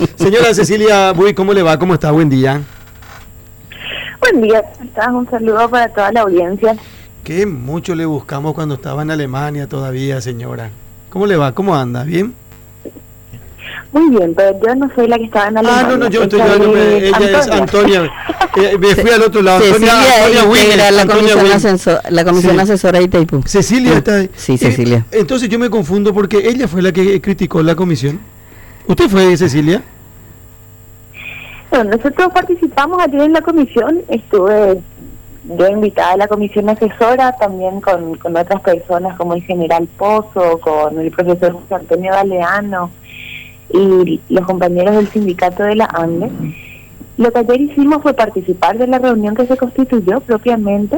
Señora Cecilia Buy, ¿cómo le va? ¿Cómo está? Buen día. Buen día, ¿cómo estás? Un saludo para toda la audiencia. Qué mucho le buscamos cuando estaba en Alemania todavía, señora. ¿Cómo le va? ¿Cómo anda? ¿Bien? Muy bien, pero yo no soy la que estaba en Alemania. No, yo estoy hablando, ella es Antonia. Me fui al otro lado. Cecilia integra la comisión Sí. asesora de Itaipú. Cecilia está ahí. Sí, Cecilia. Entonces yo me confundo porque ella fue la que criticó la comisión. ¿Usted fue, Cecilia? Bueno, nosotros participamos ayer en la comisión, estuve yo invitada a la comisión asesora, también con otras personas como el general Pozo, con el profesor José Antonio Galeano y los compañeros del sindicato de la ANDE. Lo que ayer hicimos fue participar de la reunión que se constituyó propiamente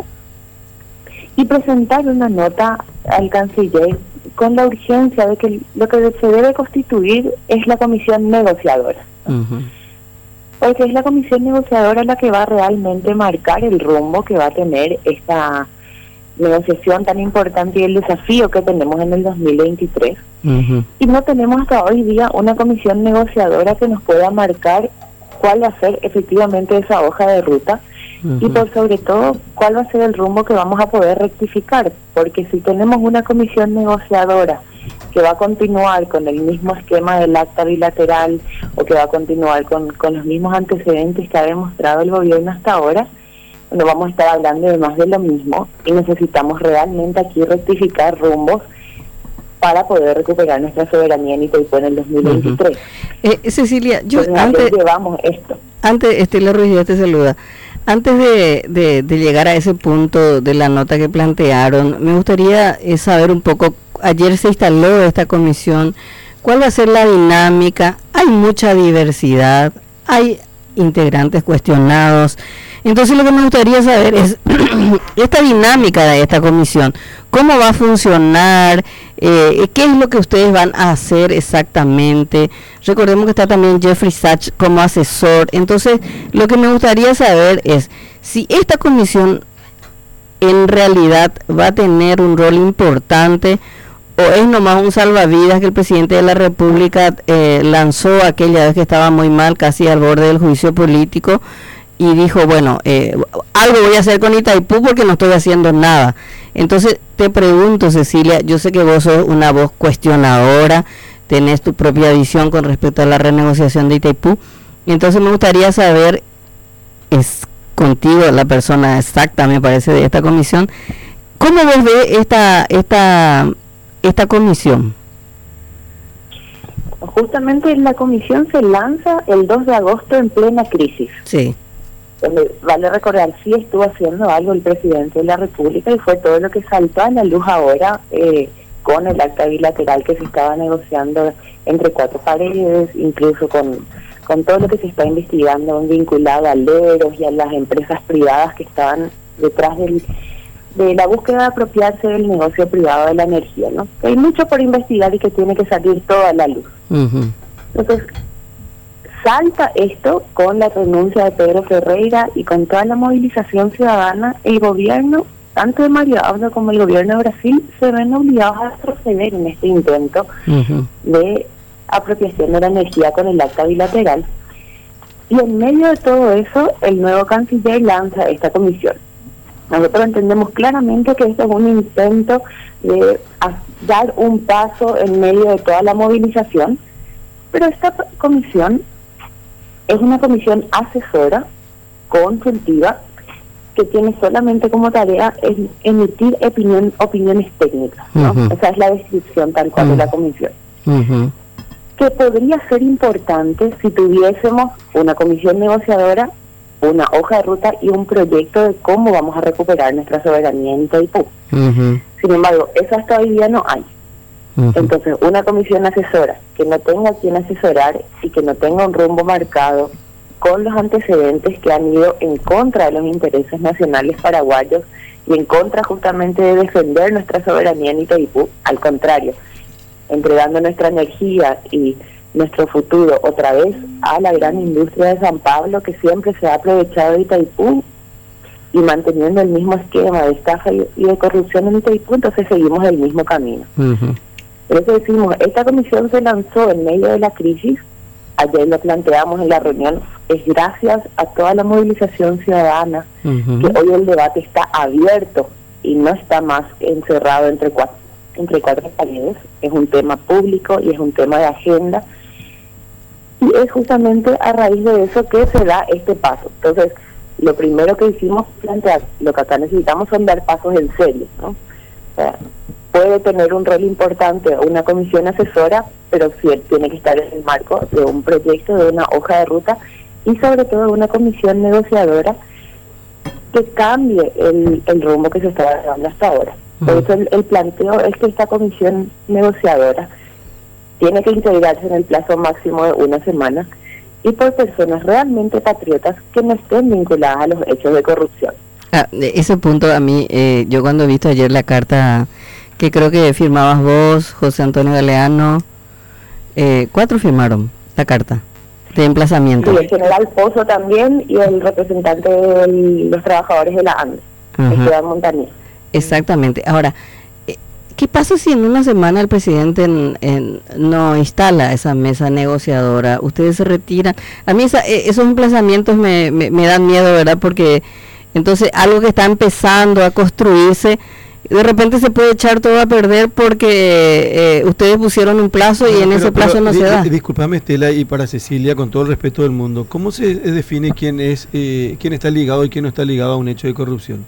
y presentar una nota al canciller con la urgencia de que lo que se debe constituir es la comisión negociadora. Porque es la comisión negociadora la que va a realmente marcar el rumbo que va a tener esta negociación tan importante y el desafío que tenemos en el 2023. Y no tenemos hasta hoy día una comisión negociadora que nos pueda marcar cuál va a ser efectivamente esa hoja de ruta y por sobre todo cuál va a ser el rumbo que vamos a poder rectificar, porque si tenemos una comisión negociadora que va a continuar con el mismo esquema del acta bilateral o que va a continuar con los mismos antecedentes que ha demostrado el gobierno hasta ahora, bueno, vamos a estar hablando de más de lo mismo y necesitamos realmente aquí rectificar rumbos para poder recuperar nuestra soberanía en Itaipú en el 2023. Cecilia, yo antes llevamos esto. Antes, Estela Ruiz ya te saluda. Antes de llegar a ese punto de la nota que plantearon, me gustaría saber un poco, ayer se instaló esta comisión, ¿cuál va a ser la dinámica? Hay mucha diversidad, hay integrantes cuestionados, entonces lo que me gustaría saber es esta dinámica de esta comisión, ¿cómo va a funcionar? ¿Qué es lo que ustedes van a hacer exactamente? Recordemos que está también Jeffrey Sachs como asesor. Entonces, lo que me gustaría saber es si esta comisión en realidad va a tener un rol importante o es nomás un salvavidas que el presidente de la República lanzó aquella vez que estaba muy mal, casi al borde del juicio político, y dijo, bueno, algo voy a hacer con Itaipú porque no estoy haciendo nada. Entonces te pregunto, Cecilia, yo sé que vos sos una voz cuestionadora, tenés tu propia visión con respecto a la renegociación de Itaipú, entonces me gustaría saber, es contigo la persona exacta, me parece, de esta comisión, ¿cómo vos ves esta comisión? Justamente la comisión se lanza el 2 de agosto en plena crisis. Sí. Vale recordar, sí estuvo haciendo algo el presidente de la República y fue todo lo que saltó a la luz ahora con el acta bilateral que se estaba negociando entre cuatro paredes, incluso con todo lo que se está investigando vinculado a Leros y a las empresas privadas que estaban detrás de la búsqueda de apropiarse del negocio privado de la energía, ¿no? Hay mucho por investigar y que tiene que salir todo a la luz. Entonces, salta esto con la renuncia de Pedro Ferreira y con toda la movilización ciudadana, el gobierno, tanto de Mario Abdo como el gobierno de Brasil, se ven obligados a proceder en este intento de apropiación de la energía con el acta bilateral. Y en medio de todo eso, el nuevo canciller lanza esta comisión. Nosotros entendemos claramente que esto es un intento de dar un paso en medio de toda la movilización, pero esta comisión es una comisión asesora, consultiva, que tiene solamente como tarea emitir opiniones técnicas, ¿no? Esa es la descripción tal cual de la comisión. Que podría ser importante si tuviésemos una comisión negociadora, una hoja de ruta y un proyecto de cómo vamos a recuperar nuestra soberanía en Itaipú. Sin embargo, eso hasta hoy día no hay. Entonces, una comisión asesora que no tenga quien asesorar y que no tenga un rumbo marcado con los antecedentes que han ido en contra de los intereses nacionales paraguayos y en contra justamente de defender nuestra soberanía en Itaipú, al contrario, entregando nuestra energía y nuestro futuro otra vez a la gran industria de San Pablo que siempre se ha aprovechado de Itaipú y manteniendo el mismo esquema de estafa y de corrupción en Itaipú, entonces seguimos el mismo camino. Por eso decimos, esta comisión se lanzó en medio de la crisis, ayer lo planteamos en la reunión, es gracias a toda la movilización ciudadana que hoy el debate está abierto y no está más encerrado entre cuatro paredes. Es un tema público y es un tema de agenda, y es justamente a raíz de eso que se da este paso. Entonces, lo primero que hicimos plantear, lo que acá necesitamos son dar pasos en serio, ¿no? O sea, puede tener un rol importante una comisión asesora, pero sí tiene que estar en el marco de un proyecto, de una hoja de ruta, y sobre todo de una comisión negociadora que cambie el rumbo que se estaba dando hasta ahora. Por eso el planteo es que esta comisión negociadora tiene que integrarse en el plazo máximo de 1 semana y por personas realmente patriotas que no estén vinculadas a los hechos de corrupción. Ese punto a mí, yo cuando he visto ayer la carta que creo que firmabas vos, José Antonio Galeano, 4 firmaron la carta de emplazamiento. Y el general Pozo también, y el representante de los trabajadores de la ANDE, Esteban Montañez. Exactamente. Ahora, ¿qué pasa si en una semana el presidente no instala esa mesa negociadora? Ustedes se retiran. A mí esos emplazamientos me dan miedo, ¿verdad? Porque entonces algo que está empezando a construirse, de repente se puede echar todo a perder porque ustedes pusieron un plazo y en ese plazo no se da. Disculpame, Estela, y para Cecilia, con todo el respeto del mundo, ¿cómo se define quién está ligado y quién no está ligado a un hecho de corrupción?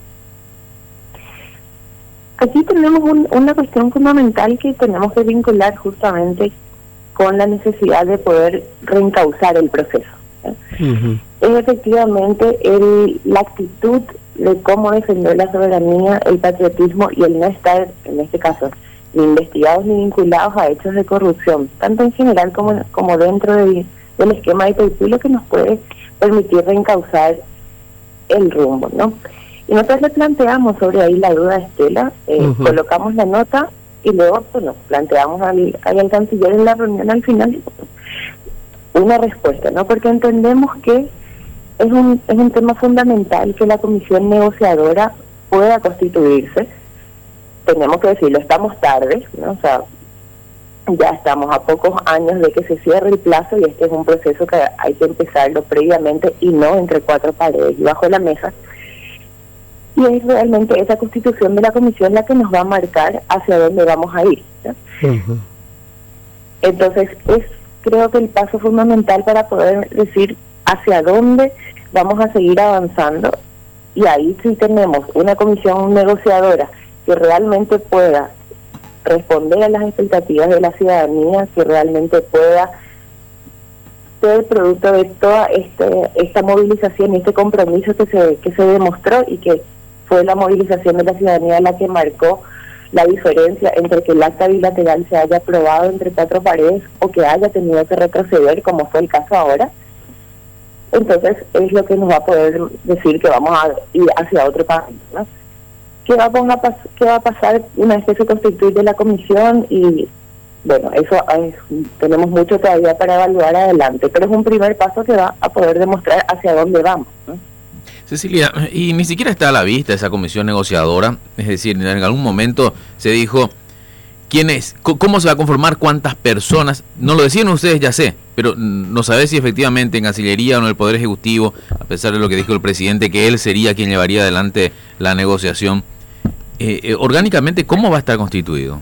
Aquí tenemos una cuestión fundamental que tenemos que vincular justamente con la necesidad de poder reencauzar el proceso. Es efectivamente la actitud de cómo defender la soberanía, el patriotismo y el no estar, en este caso, ni investigados ni vinculados a hechos de corrupción, tanto en general como dentro del esquema de Itaipú, lo que nos puede permitir reencauzar el rumbo, ¿no? Y nosotros le planteamos sobre ahí la duda a Estela, colocamos la nota y luego, bueno, planteamos al canciller en la reunión al final una respuesta, ¿no? Porque entendemos que es un tema fundamental que la comisión negociadora pueda constituirse. Tenemos que decirlo, estamos tarde, ¿no? O sea, ya estamos a pocos años de que se cierre el plazo y este es un proceso que hay que empezarlo previamente y no entre 4 paredes y bajo la mesa. Y es realmente esa constitución de la comisión la que nos va a marcar hacia dónde vamos a ir, ¿no? Entonces, creo que el paso fundamental para poder decir hacia dónde vamos a seguir avanzando, y ahí sí tenemos una comisión negociadora que realmente pueda responder a las expectativas de la ciudadanía, que realmente pueda ser producto de toda esta movilización y este compromiso que se demostró, y que fue la movilización de la ciudadanía la que marcó la diferencia entre que el acta bilateral se haya aprobado entre 4 paredes o que haya tenido que retroceder, como fue el caso ahora. Entonces es lo que nos va a poder decir que vamos a ir hacia otro país, ¿no? ¿Qué va a pasar una vez que se constituye la comisión? Y bueno, tenemos mucho todavía para evaluar adelante, pero es un primer paso que va a poder demostrar hacia dónde vamos, ¿no? Cecilia, y ni siquiera está a la vista esa comisión negociadora, es decir, en algún momento se dijo quién es, cómo se va a conformar, cuántas personas, no lo decían ustedes, ya sé, pero no sabés si efectivamente en Cancillería o en el Poder Ejecutivo, a pesar de lo que dijo el presidente, que él sería quien llevaría adelante la negociación, orgánicamente, ¿cómo va a estar constituido?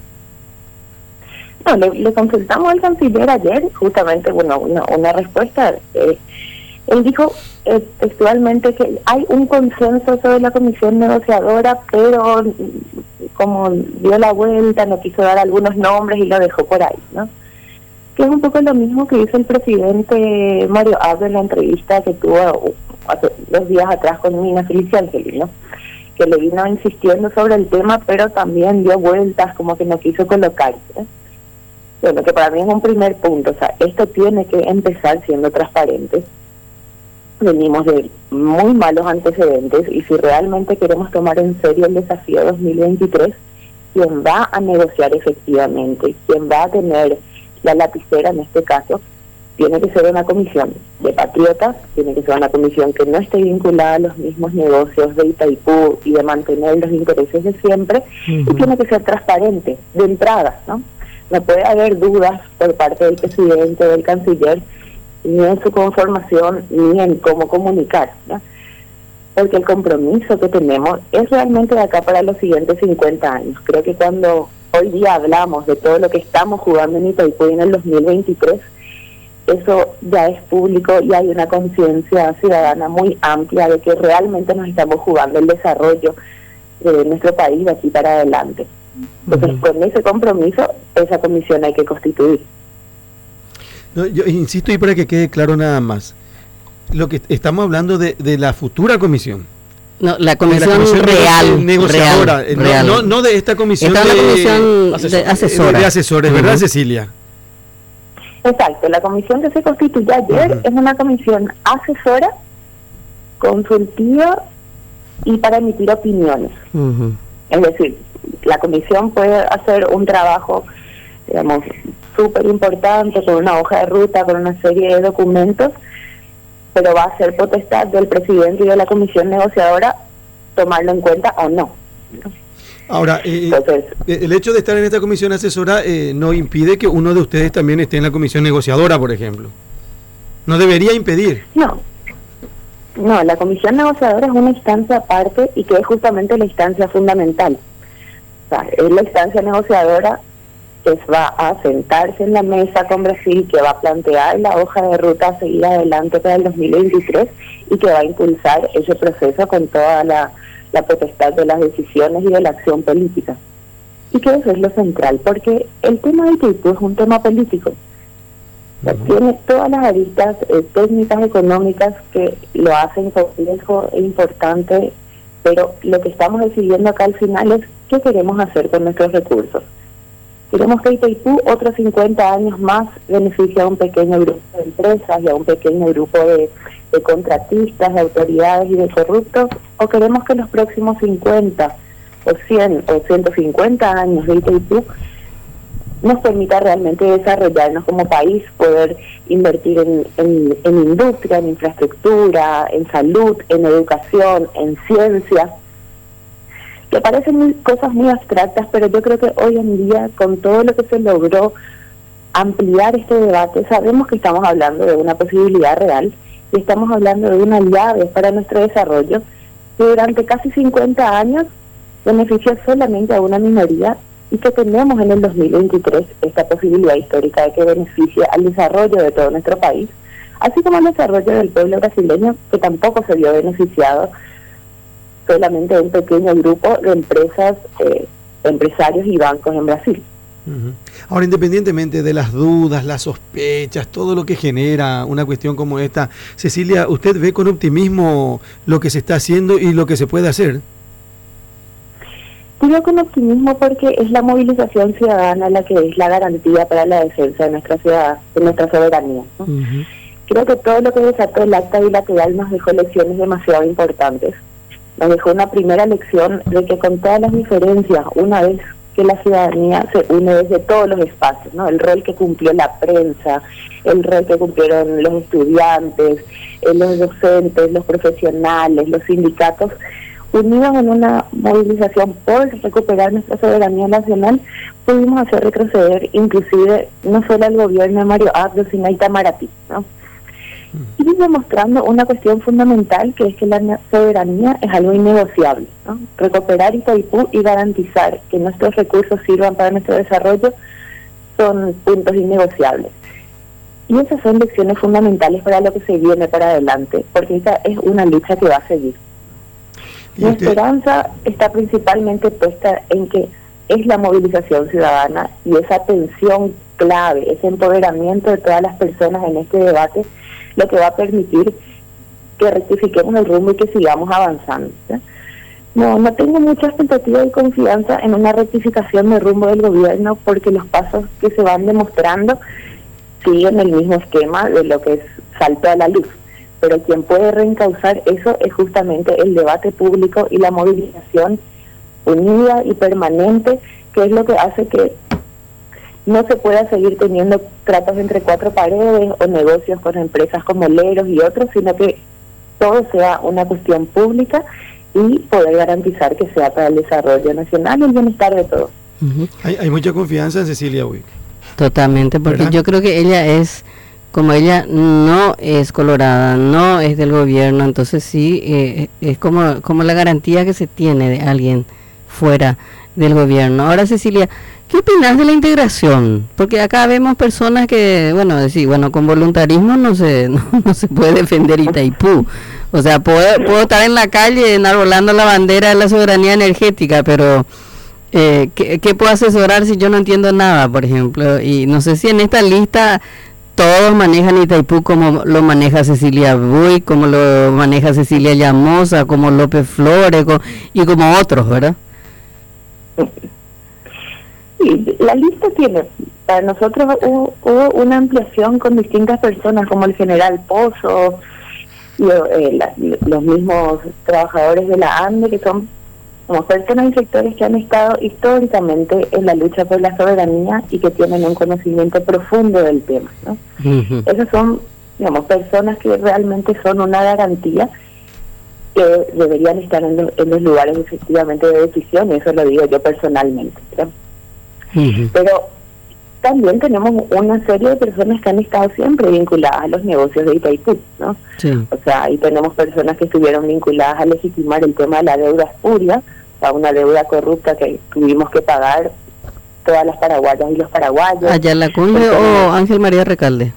No, le consultamos al canciller ayer, justamente, bueno, una respuesta. Él dijo textualmente que hay un consenso sobre la comisión negociadora, pero como dio la vuelta, no quiso dar algunos nombres y lo dejó por ahí, ¿no? Que es un poco lo mismo que hizo el presidente Mario Abdo en la entrevista que tuvo hace 2 días atrás con Nina Felicia Angeli, ¿no? Que le vino insistiendo sobre el tema, pero también dio vueltas, como que no quiso colocarse, ¿eh? Bueno, que para mí es un primer punto. O sea, esto tiene que empezar siendo transparente. Venimos de muy malos antecedentes, y si realmente queremos tomar en serio el desafío 2023, quien va a negociar efectivamente, quien va a tener la lapicera en este caso, tiene que ser una comisión de patriotas, tiene que ser una comisión que no esté vinculada a los mismos negocios de Itaipú y de mantener los intereses de siempre, y tiene que ser transparente de entrada, ¿no? no puede haber dudas por parte del presidente, del canciller, ni en su conformación, ni en cómo comunicar, ¿no? Porque el compromiso que tenemos es realmente de acá para los siguientes 50 años. Creo que cuando hoy día hablamos de todo lo que estamos jugando en Itaipú en el 2023, eso ya es público y hay una conciencia ciudadana muy amplia de que realmente nos estamos jugando el desarrollo de nuestro país de aquí para adelante. Entonces, con ese compromiso, esa comisión hay que constituir. No, yo insisto y para que quede claro nada más, lo que estamos hablando de la futura comisión. No, la comisión real, negociadora, real. No de esta comisión de comisión asesora. De asesores, ¿verdad, Cecilia? Exacto, la comisión que se constituyó ayer es una comisión asesora, consultiva y para emitir opiniones. Es decir, la comisión puede hacer un trabajo, digamos, súper importante, con una hoja de ruta, con una serie de documentos, pero va a ser potestad del presidente y de la comisión negociadora tomarlo en cuenta o no. Ahora, entonces, el hecho de estar en esta comisión asesora no impide que uno de ustedes también esté en la comisión negociadora, por ejemplo. No debería impedir. No, la comisión negociadora es una instancia aparte y que es justamente la instancia fundamental. O sea, es la instancia negociadora que va a sentarse en la mesa con Brasil, que va a plantear la hoja de ruta a seguir adelante para el 2023 y que va a impulsar ese proceso con toda la potestad de las decisiones y de la acción política. Y que eso es lo central, porque el tema de Itaipú es un tema político. Tiene todas las aristas técnicas, económicas que lo hacen complejo e importante, pero lo que estamos decidiendo acá al final es qué queremos hacer con nuestros recursos. Queremos que Itaipú otros 50 años más beneficie a un pequeño grupo de empresas y a un pequeño grupo de contratistas, de autoridades y de corruptos, o queremos que los próximos 50 o 100 o 150 años de Itaipú nos permita realmente desarrollarnos como país, poder invertir en industria, en infraestructura, en salud, en educación, en ciencia, que parecen cosas muy abstractas, pero yo creo que hoy en día, con todo lo que se logró ampliar este debate, sabemos que estamos hablando de una posibilidad real y estamos hablando de una llave para nuestro desarrollo que durante casi 50 años benefició solamente a una minoría y que tenemos en el 2023 esta posibilidad histórica de que beneficie al desarrollo de todo nuestro país, así como al desarrollo del pueblo brasileño, que tampoco se vio beneficiado solamente de un pequeño grupo de empresas, empresarios y bancos en Brasil. Ahora, independientemente de las dudas, las sospechas, todo lo que genera una cuestión como esta, Cecilia, ¿usted ve con optimismo lo que se está haciendo y lo que se puede hacer? Digo con optimismo porque es la movilización ciudadana la que es la garantía para la defensa de nuestra ciudad, de nuestra soberanía, ¿no? Creo que todo lo que desató el acta bilateral nos dejó lecciones demasiado importantes. Nos dejó una primera lección de que con todas las diferencias, una vez que la ciudadanía se une desde todos los espacios, ¿no? El rol que cumplió la prensa, el rol que cumplieron los estudiantes, los docentes, los profesionales, los sindicatos, unidos en una movilización por recuperar nuestra soberanía nacional, pudimos hacer retroceder inclusive no solo al gobierno de Mario Abdo, sino a Itamaraty, ¿no? Y demostrando una cuestión fundamental, que es que la soberanía es algo innegociable, ¿no? Recuperar Itaipú y garantizar que nuestros recursos sirvan para nuestro desarrollo son puntos innegociables. Y esas son lecciones fundamentales para lo que se viene para adelante, porque esta es una lucha que va a seguir. Mi esperanza está principalmente puesta en que es la movilización ciudadana y esa atención clave, ese empoderamiento de todas las personas en este debate, lo que va a permitir que rectifiquemos el rumbo y que sigamos avanzando, ¿sí? No tengo mucha expectativa y confianza en una rectificación de rumbo del gobierno, porque los pasos que se van demostrando siguen el mismo esquema de lo que es salto a la luz. Pero quien puede reencauzar eso es justamente el debate público y la movilización unida y permanente, que es lo que hace que no se pueda seguir teniendo tratos entre cuatro paredes o negocios con empresas como Leros y otros, sino que todo sea una cuestión pública y poder garantizar que sea para el desarrollo nacional y el bienestar de todos. Hay mucha confianza en Cecilia Wick. Totalmente, porque ¿verdad? yo creo que ella es, como ella no es colorada, no es del gobierno, entonces sí, es como la garantía que se tiene de alguien fuera del gobierno. Ahora, Cecilia, ¿qué opinas de la integración? Porque acá vemos personas que, bueno, con voluntarismo no se puede defender Itaipú. O sea, puedo estar en la calle enarbolando la bandera de la soberanía energética, pero ¿qué puedo asesorar si yo no entiendo nada, por ejemplo? Y no sé si en esta lista todos manejan Itaipú como lo maneja Cecilia Buy, como lo maneja Cecilia Llamosa, como López Flores y como otros, ¿verdad? Sí, la lista tiene, para nosotros hubo una ampliación con distintas personas como el general Pozo y los mismos trabajadores de la ANDE, que son como personas y sectores que han estado históricamente en la lucha por la soberanía y que tienen un conocimiento profundo del tema, ¿no? Uh-huh. Esas son, digamos, personas que realmente son una garantía que deberían estar en los lugares efectivamente de decisión, y eso lo digo yo personalmente, ¿no? Uh-huh. Pero también tenemos una serie de personas que han estado siempre vinculadas a los negocios de Itaipú, ¿no? Sí. O sea, ahí tenemos personas que estuvieron vinculadas a legitimar el tema de la deuda espuria, o sea, una deuda corrupta que tuvimos que pagar todas las paraguayas y los paraguayos. ¿Ayala Cunde o Ángel María Recalde?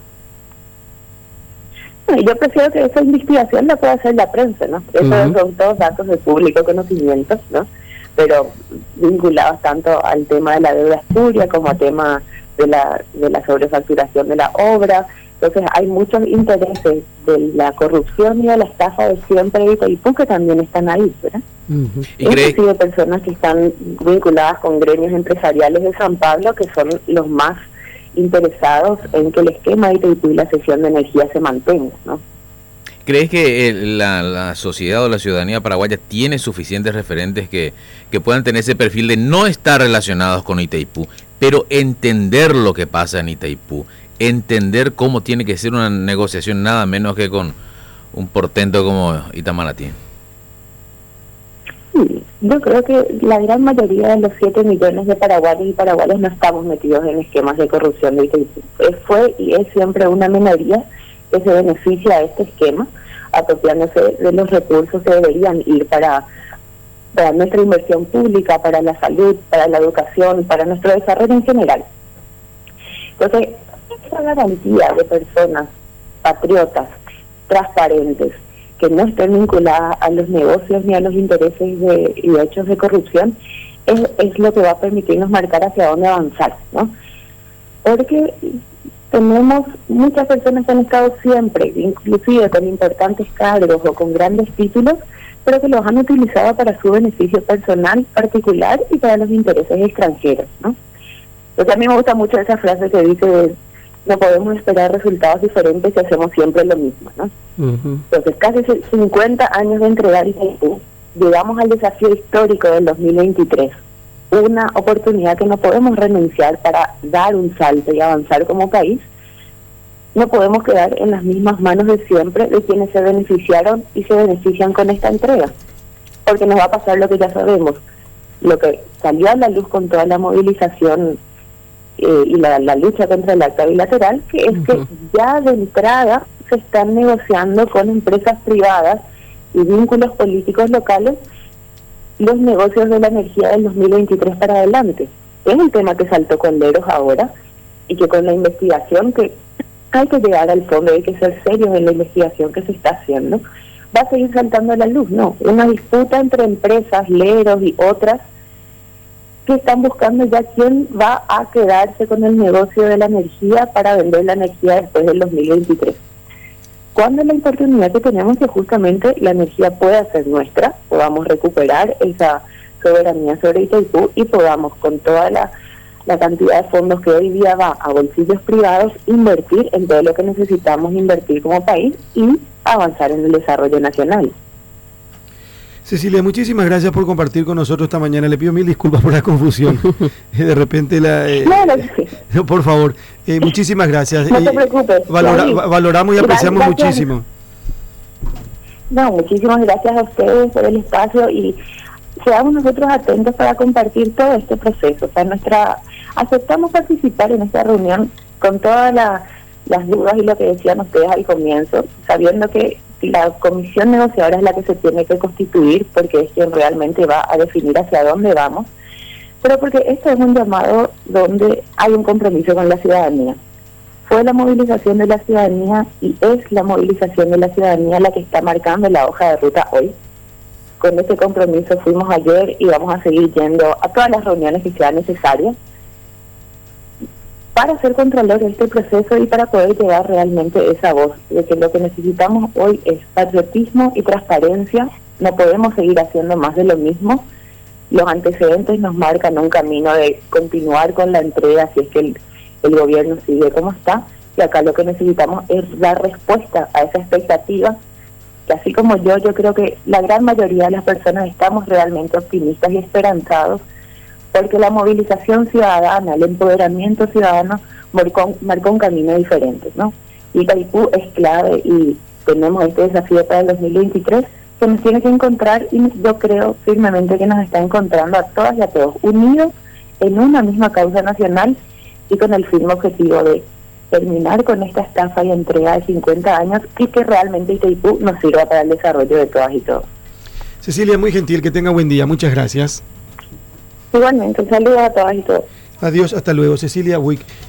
Yo prefiero que esa investigación la pueda hacer la prensa, ¿no? Eso Uh-huh. son todos datos de público conocimiento, ¿no? Pero vinculados tanto al tema de la deuda espuria como al tema de la sobrefacturación de la obra. Entonces hay muchos intereses de la corrupción y de la estafa de siempre de Itaipú que también están ahí, ¿verdad? Uh-huh. ¿Y cree? Inclusive personas que están vinculadas con gremios empresariales de San Pablo, que son los más interesados en que el esquema de Itaipú y la cesión de energía se mantenga, ¿no? ¿Crees que la sociedad o la ciudadanía paraguaya tiene suficientes referentes que puedan tener ese perfil de no estar relacionados con Itaipú, pero entender lo que pasa en Itaipú, entender cómo tiene que ser una negociación nada menos que con un portento como Itamaraty? Sí, yo creo que la gran mayoría de los 7 millones de paraguayos y paraguayas no estamos metidos en esquemas de corrupción de Itaipú. Fue y es siempre una minoría que se beneficia de este esquema, apropiándose de los recursos que deberían ir para nuestra inversión pública, para la salud, para la educación, para nuestro desarrollo en general. Entonces, esa garantía de personas patriotas, transparentes, que no estén vinculadas a los negocios ni a los intereses y hechos de corrupción, es lo que va a permitirnos marcar hacia dónde avanzar, ¿no? Porque tenemos muchas personas que han estado siempre, inclusive con importantes cargos o con grandes títulos, pero que los han utilizado para su beneficio personal, particular y para los intereses extranjeros, ¿no? Entonces a mí me gusta mucho esa frase que dice, no podemos esperar resultados diferentes si hacemos siempre lo mismo, ¿no? Uh-huh. Entonces casi 50 años de entregar Itaipú, llegamos al desafío histórico del 2023, una oportunidad que no podemos renunciar para dar un salto y avanzar como país. No podemos quedar en las mismas manos de siempre de quienes se beneficiaron y se benefician con esta entrega, porque nos va a pasar lo que ya sabemos, lo que salió a la luz con toda la movilización y la lucha contra el acta bilateral, que es que ya de entrada se están negociando con empresas privadas y vínculos políticos locales los negocios de la energía del 2023 para adelante. Es un tema que saltó con Leros ahora y que con la investigación, que hay que llegar al fondo, hay que ser serios en la investigación que se está haciendo, va a seguir saltando a la luz, ¿no? Una disputa entre empresas, Leros y otras que están buscando ya quién va a quedarse con el negocio de la energía para vender la energía después del 2023. Cuando la oportunidad que tenemos que justamente la energía pueda ser nuestra, podamos recuperar esa soberanía sobre Itaipú y podamos, con toda la cantidad de fondos que hoy día va a bolsillos privados, invertir en todo lo que necesitamos invertir como país y avanzar en el desarrollo nacional. Cecilia, muchísimas gracias por compartir con nosotros esta mañana. Le pido mil disculpas por la confusión. De repente Claro, sí. No, por favor, muchísimas gracias. No te preocupes. Valoramos y apreciamos muchísimo. No, muchísimas gracias a ustedes por el espacio y seamos nosotros atentos para compartir todo este proceso. O sea, aceptamos participar en esta reunión con todas las dudas y lo que decían ustedes al comienzo, sabiendo que la comisión negociadora es la que se tiene que constituir, porque es quien realmente va a definir hacia dónde vamos, pero porque esto es un llamado donde hay un compromiso con la ciudadanía. Fue la movilización de la ciudadanía y es la movilización de la ciudadanía la que está marcando la hoja de ruta hoy. Con ese compromiso fuimos ayer y vamos a seguir yendo a todas las reuniones que sean necesarias para ser contralor de este proceso y para poder llevar realmente esa voz de que lo que necesitamos hoy es patriotismo y transparencia. No podemos seguir haciendo más de lo mismo. Los antecedentes nos marcan un camino de continuar con la entrega si es que el gobierno sigue como está, y acá lo que necesitamos es dar respuesta a esa expectativa, que así como yo creo que la gran mayoría de las personas estamos realmente optimistas y esperanzados, porque la movilización ciudadana, el empoderamiento ciudadano marcó un camino diferente, ¿no? Y Itaipú es clave y tenemos este desafío para el 2023 que nos tiene que encontrar, y yo creo firmemente que nos está encontrando a todas y a todos unidos en una misma causa nacional y con el firme objetivo de terminar con esta estafa y entrega de 50 años y que realmente Itaipú nos sirva para el desarrollo de todas y todos. Cecilia, muy gentil, que tenga buen día, muchas gracias. Igualmente, un saludo a todas y todos. Adiós, hasta luego. Cecilia Wick.